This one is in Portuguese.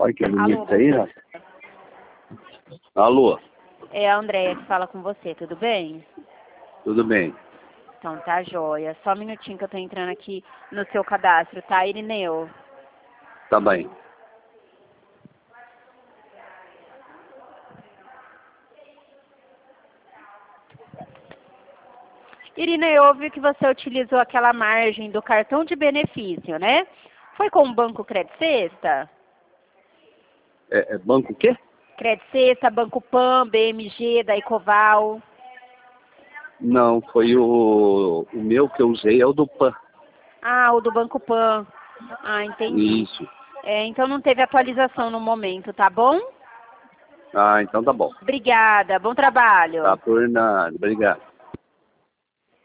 Olha que bonito Alô, isso aí, ó. Alô, é a Andréia que fala com você, tudo bem? tudo bem? Então tá joia. Só um minutinho que eu tô entrando aqui no seu cadastro, tá, Irineu? Tá bem. Irineu, eu vi que você utilizou aquela margem do cartão de benefício, né? Foi com o Banco Credit Sexta? É banco o quê? Credit Sexta, Banco Pan, BMG, da Ecoval. Não, foi o meu que eu usei, é o do PAN. Ah, o do Banco Pan. Ah, entendi. Isso. É, então não teve atualização no momento, tá bom? Ah, então tá bom. Obrigada, bom trabalho. Tá por nada. Obrigado.